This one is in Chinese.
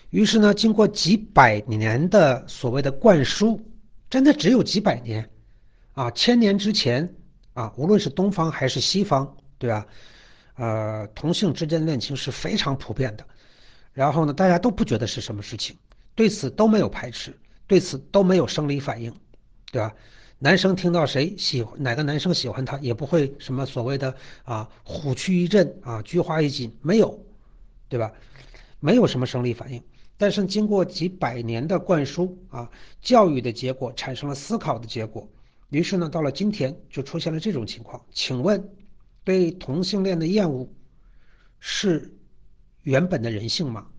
于是呢，经过几百年的所谓的灌输，真的只有几百年啊，千年之前啊，无论是东方还是西方，对吧？同性之间的恋情是非常普遍的。然后呢，大家都不觉得是什么事情，对此都没有排斥，对此都没有生理反应，对吧？男生听到哪个男生喜欢他，也不会什么所谓的虎躯一震啊，菊花一紧，没有，对吧？没有什么生理反应。但是经过几百年的灌输啊，教育的结果产生了思考的结果，于是呢，到了今天就出现了这种情况。请问，对同性恋的厌恶是原本的人性吗？